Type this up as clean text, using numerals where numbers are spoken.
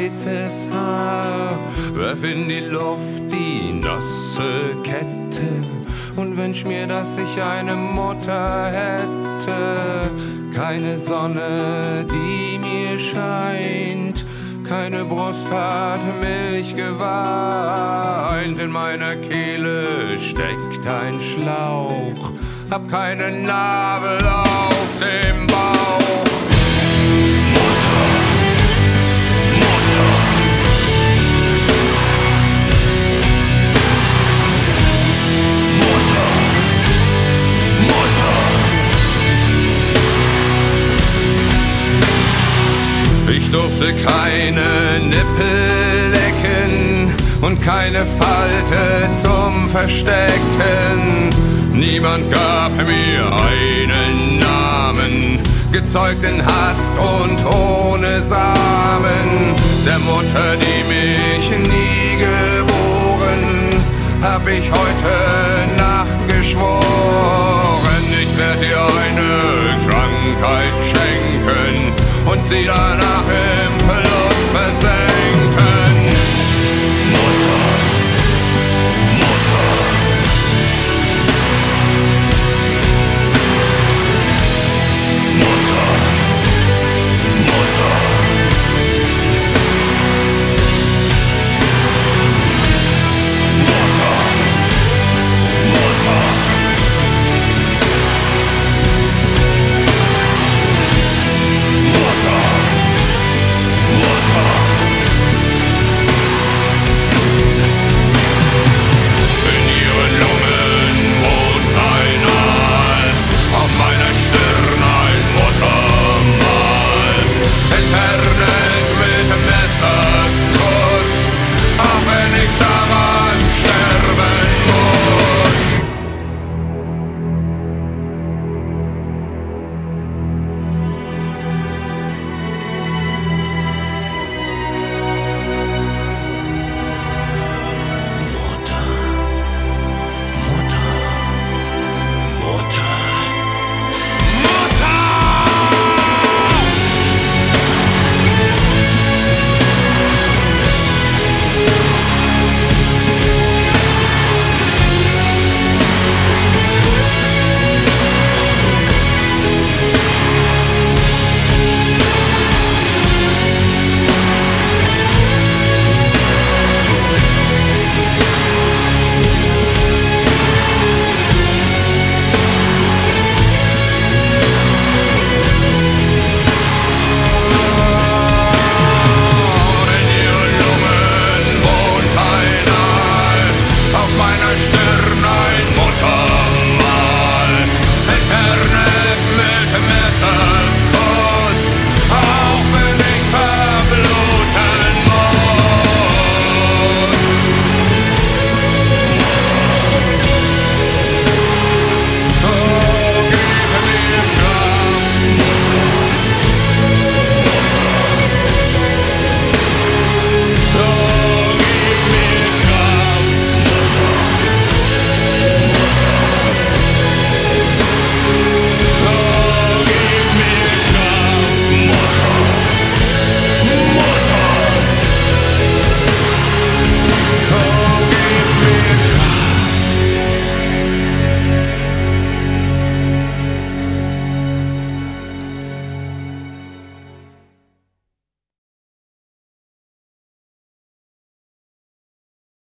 weißes Haar, werf in die Luft die nasse Kette und wünsch mir, dass ich eine Mutter hätte. Keine Sonne, die mir scheint, keine Brust hat Milch geweint. In meiner Kehle steckt ein Schlauch, hab keinen Nabel auf dem Bauch. Mutter, Mutter. Mutter, Mutter. Ich durfte keine Nippel lecken und keine Falte zum Verstecken. Niemand gab mir einen Namen, gezeugt in Hast und ohne Samen. Der Mutter, die mich nie geboren, hab ich heute Nacht geschworen. Ich werd dir eine Krankheit schenken und sie danach impfen.